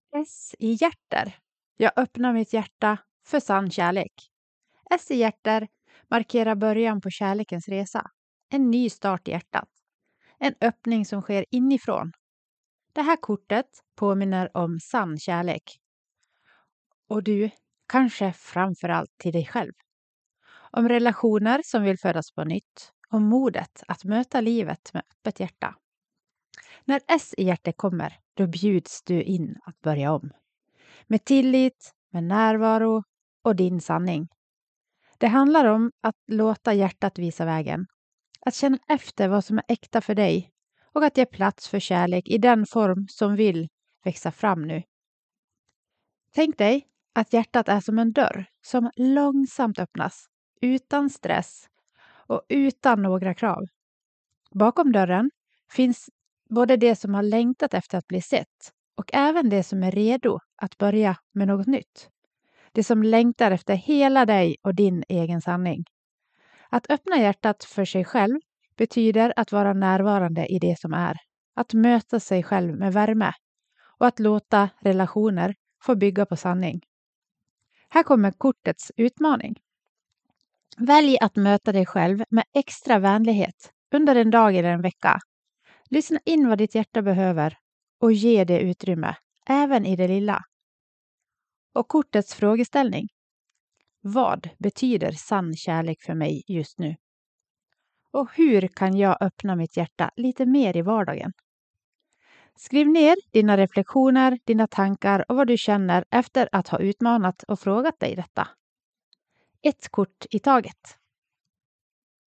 S i hjärter. Jag öppnar mitt hjärta för sann kärlek. S i hjärter markerar början på kärlekens resa. En ny start i hjärtat. En öppning som sker inifrån. Det här kortet påminner om sann kärlek. Och du, kanske framförallt till dig själv. Om relationer som vill födas på nytt. Om modet att möta livet med öppet hjärta. När S i hjärtat kommer, då bjuds du in att börja om. Med tillit, med närvaro och din sanning. Det handlar om att låta hjärtat visa vägen. Att känna efter vad som är äkta för dig. Och att ge plats för kärlek i den form som vill växa fram nu. Tänk dig att hjärtat är som en dörr som långsamt öppnas. Utan stress och utan några krav. Bakom dörren finns både det som har längtat efter att bli sett och även det som är redo att börja med något nytt. Det som längtar efter hela dig och din egen sanning. Att öppna hjärtat för sig själv betyder att vara närvarande i det som är. Att möta sig själv med värme och att låta relationer få bygga på sanning. Här kommer kortets utmaning. Välj att möta dig själv med extra vänlighet under en dag eller en vecka. Lyssna in vad ditt hjärta behöver och ge det utrymme, även i det lilla. Och kortets frågeställning. Vad betyder sann kärlek för mig just nu? Och hur kan jag öppna mitt hjärta lite mer i vardagen? Skriv ner dina reflektioner, dina tankar och vad du känner efter att ha utmanat och frågat dig detta. Ett kort i taget.